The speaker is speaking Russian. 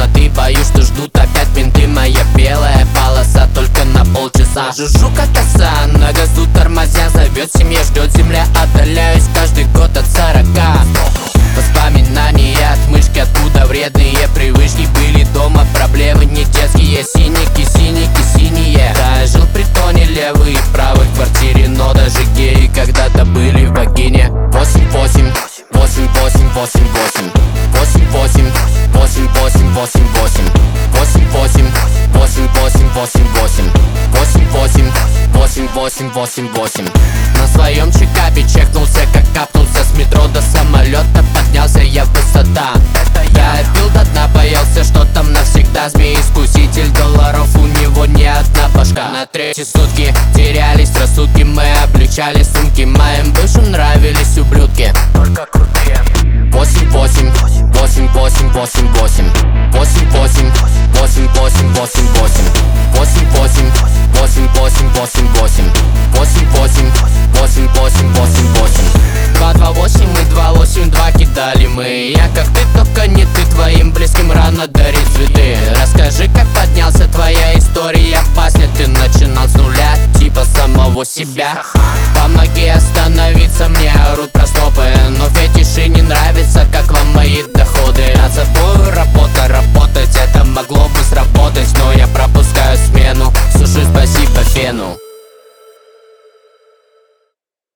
темноты, боюсь, что ждут опять менты. Моя белая полоса только на полчаса. Жужжу как коса, на газу тормозя. Зовет семья, ждет земля, отдаляюсь каждый год от 40. Воспоминания от мышки, откуда вредные привычки были дома. Проблемы не детские, синяки, синяки, синие. Да, я жил в притоне, левый и правый в квартире, но даже геи когда-то были в вагине. 8-8, 8-8, 8-8, 8-8, 8-8, 8-8, 8-8, 8-8, 8-8, 8-8, 8-8, 8-8. На своем чекапе чекнулся, как капнулся с метро до самолета. Поднялся я в высота. Я пил до дна, боялся, что там навсегда. Змей-искуситель долларов, у него не одна башка. На третьи сутки терялись рассудки, мы облегчали сумки. Моим бывшим нравились ублюдки, только крутые. 8-8, 8-8, 8-8, 8-8, 8-8, 8-8, 8-8, 8-8, 8-8, 8-8, 8-8, 8-8. 2-2-8 и 2-8-2 кидали мы. Я как ты, только не ты, твоим близким рано дарить цветы. Расскажи, как поднялся, твоя история басня. Ты начинал с нуля, типа самого себя. Помоги остановиться, мне орут про стопы, но